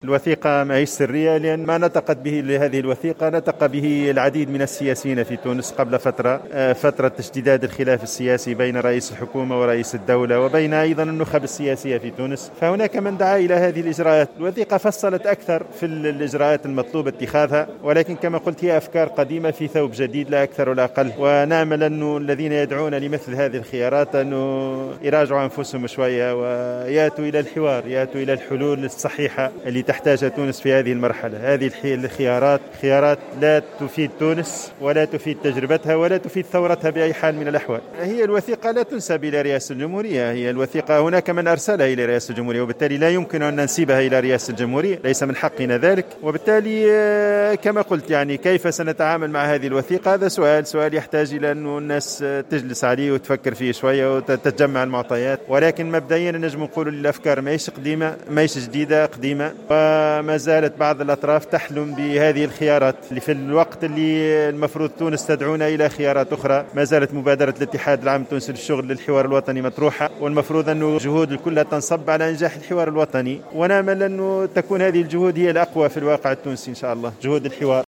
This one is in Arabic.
الوثيقة ما هي سرية، لأن ما نطقت به لهذه الوثيقة نطق به العديد من السياسيين في تونس قبل فترة تشديدات الخلاف السياسي بين رئيس الحكومة ورئيس الدولة وبين أيضا النخب السياسية في تونس. فهناك من دعا إلى هذه الإجراءات. الوثيقة فصلت أكثر في الإجراءات المطلوب اتخاذها، ولكن كما قلت هي أفكار قديمة في ثوب جديد لا أكثر ولا أقل. ونأمل أن الذين يدعون لمثل هذه الخيارات أنه يراجعوا أنفسهم شوية ويأتوا إلى الحوار، يأتوا إلى الحلول الصحيحة اللي تحتاجها تونس في هذه المرحلة. هذه خيارات لا تفيد تونس ولا تفيد تجربتها ولا تفيد ثورتها بأي حال من الأحوال. هي الوثيقة لا تنسب إلى رئاسة الجمهورية، هي الوثيقة هناك من أرسلها إلى رئاسة الجمهورية، وبالتالي لا يمكن أن ننسبها إلى رئاسة الجمهورية، ليس من حقنا ذلك. وبالتالي كما قلت يعني كيف سنتعامل مع هذه الوثيقة، هذا سؤال يحتاج إلى أن الناس تجلس عليه وتفكر فيه شوية وتتجمع المعطيات. ولكن مبدئيا نجم نقول الأفكار ماهيش قديمة، ماهيش جديدة، قديمة، وما زالت بعض الأطراف تحلم بهذه الخيارات اللي في الوقت اللي المفروض تونس تدعونا إلى خيارات أخرى. ما زالت مبادرة الاتحاد العام التونسي للشغل للحوار الوطني مطروحة، والمفروض أنه الجهود كلها تنصب على إنجاح الحوار الوطني، ونأمل أنه تكون هذه الجهود هي الأقوى في الواقع التونسي إن شاء الله، جهود الحوار.